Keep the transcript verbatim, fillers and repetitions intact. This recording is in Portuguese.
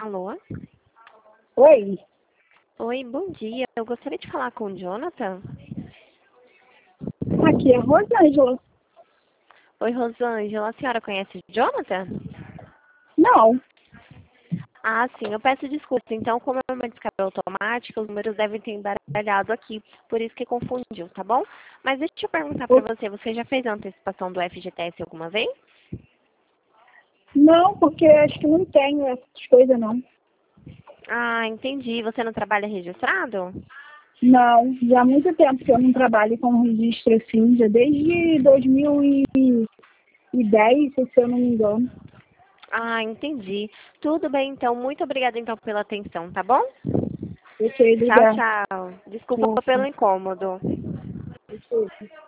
Alô? Oi, Oi, bom dia. Eu gostaria de falar com o Jonathan. aqui é a Rosângela. Oi, Rosângela. A senhora conhece o Jonathan? Não, Ah, sim. Eu peço desculpas. Então, como é uma descarga automática, os números devem ter embaralhado aqui. Por isso que confundiu, tá bom? Mas deixa eu perguntar pra o- você. Você já fez a antecipação do F G T S alguma vez? não, porque acho que não tenho essas coisas não. Ah, entendi. Você não trabalha registrado? Não, já há muito tempo que eu não trabalho com registro assim, já desde dois mil e dez, se eu não me engano. Ah, entendi. Tudo bem, então. Muito obrigada, então, pela atenção, tá bom? Ok, Tchau, obrigada. tchau. Desculpa pelo incômodo. Ok.